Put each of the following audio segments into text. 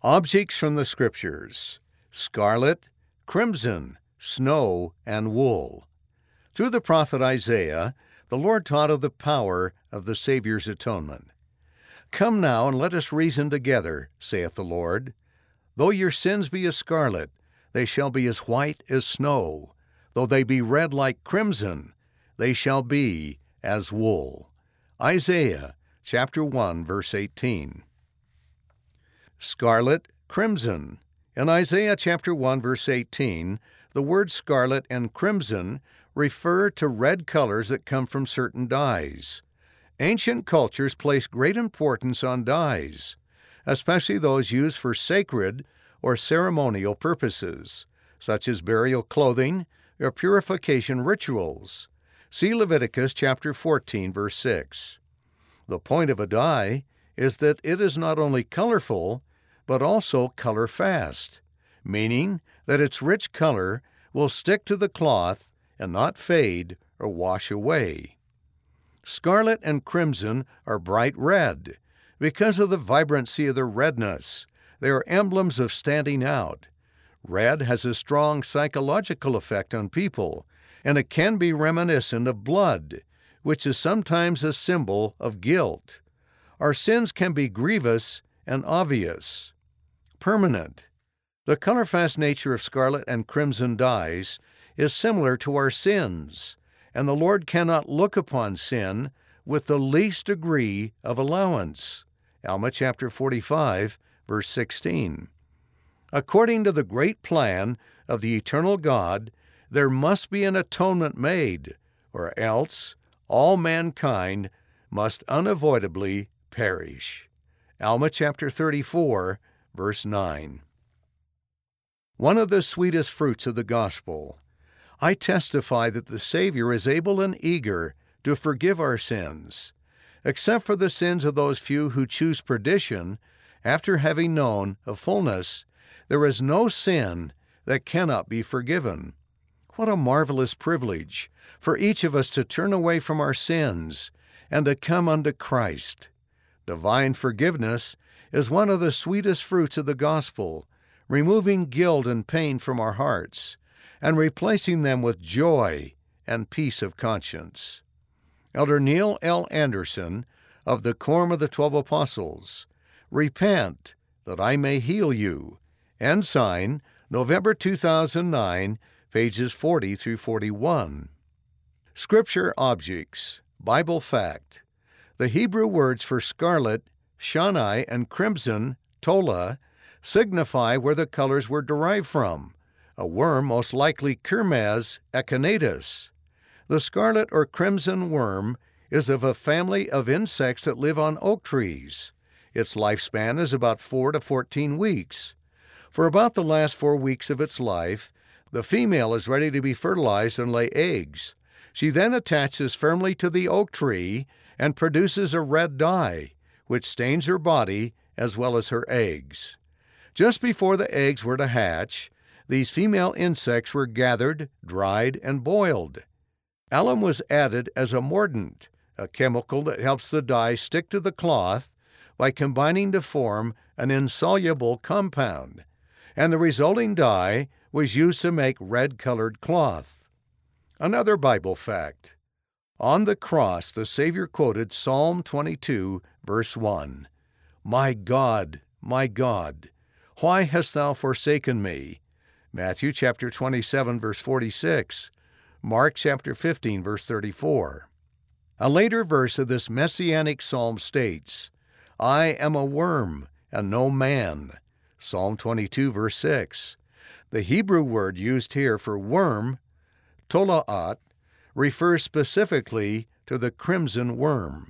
Objects from the Scriptures: scarlet, crimson, snow, and wool. Through the prophet Isaiah, the Lord taught of the power of the Savior's atonement. "Come now, and let us reason together, saith the Lord. Though your sins be as scarlet, they shall be as white as snow. Though they be red like crimson, they shall be as wool." Isaiah chapter 1, verse 18. Scarlet, crimson. In Isaiah chapter 1, verse 18, the words scarlet and crimson refer to red colors that come from certain dyes. Ancient cultures placed great importance on dyes, especially those used for sacred or ceremonial purposes, such as burial clothing or purification rituals. See Leviticus chapter 14, verse 6. The point of a dye is that it is not only colorful, but also color-fast, meaning that its rich color will stick to the cloth and not fade or wash away. Scarlet and crimson are bright red. Because of the vibrancy of their redness, they are emblems of standing out. Red has a strong psychological effect on people, and it can be reminiscent of blood, which is sometimes a symbol of guilt. Our sins can be grievous and obvious. Permanent. The color-fast nature of scarlet and crimson dyes is similar to our sins, and the Lord cannot look upon sin with the least degree of allowance. Alma chapter 45, verse 16. According to the great plan of the eternal God, there must be an atonement made, or else all mankind must unavoidably perish. Alma chapter 34, verse 9. One of the sweetest fruits of the gospel. I testify that the Savior is able and eager to forgive our sins, except for the sins of those few who choose perdition after having known of fullness. There is no sin that cannot be forgiven. What a marvelous privilege for each of us to turn away from our sins and to come unto Christ. Divine forgiveness is one of the sweetest fruits of the gospel, removing guilt and pain from our hearts and replacing them with joy and peace of conscience. Elder Neil L. Anderson of the Quorum of the 12 Apostles, Repent, that I may heal you. Ensign, November 2009, pages 40 through 41. Scripture objects. Bible fact. The Hebrew words for scarlet, shani, and crimson, tola, signify where the colors were derived from. A worm, most likely Kermes echinatus. The scarlet or crimson worm is of a family of insects that live on oak trees. Its lifespan is about 4 to 14 weeks. For about the last 4 weeks of its life, the female is ready to be fertilized and lay eggs. She then attaches firmly to the oak tree and produces a red dye, which stains her body as well as her eggs. Just before the eggs were to hatch, these female insects were gathered, dried, and boiled. Alum was added as a mordant, a chemical that helps the dye stick to the cloth by combining to form an insoluble compound, and the resulting dye was used to make red-colored cloth. Another Bible fact. On the cross, the Savior quoted Psalm 22, verse 1. My God, why hast thou forsaken me? Matthew chapter 27, verse 46. Mark chapter 15, verse 34. A later verse of this messianic psalm states, I am a worm and no man. Psalm 22, verse 6. The Hebrew word used here for worm, tolaat, refers specifically to the crimson worm.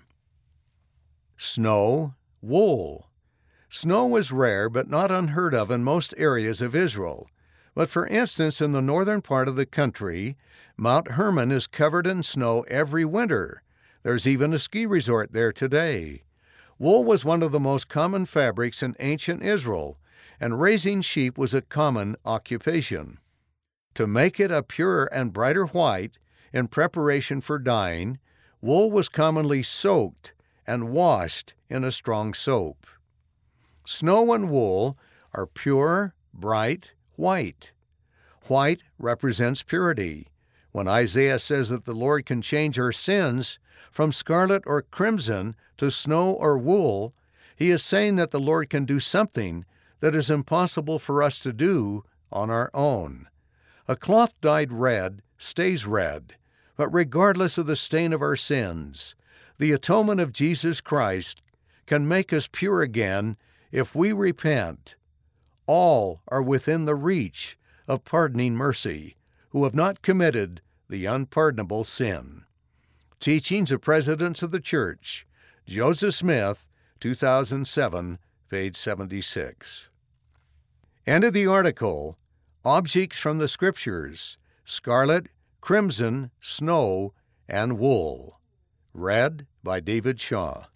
Snow, wool. Snow is rare but not unheard of in most areas of Israel. But for instance, in the northern part of the country, Mount Hermon is covered in snow every winter. There's even a ski resort there today. Wool was one of the most common fabrics in ancient Israel, and raising sheep was a common occupation. To make it a purer and brighter white, in preparation for dyeing, wool was commonly soaked and washed in a strong soap. Snow and wool are pure, bright, white. White represents purity. When Isaiah says that the Lord can change our sins from scarlet or crimson to snow or wool, he is saying that the Lord can do something that is impossible for us to do on our own. A cloth dyed red stays red, but regardless of the stain of our sins, the atonement of Jesus Christ can make us pure again if we repent. All are within the reach of pardoning mercy who have not committed the unpardonable sin. Teachings of Presidents of the Church, Joseph Smith, 2007, page 76. End of the article. Objects from the Scriptures: scarlet, crimson, snow, and wool. Read by David Shaw.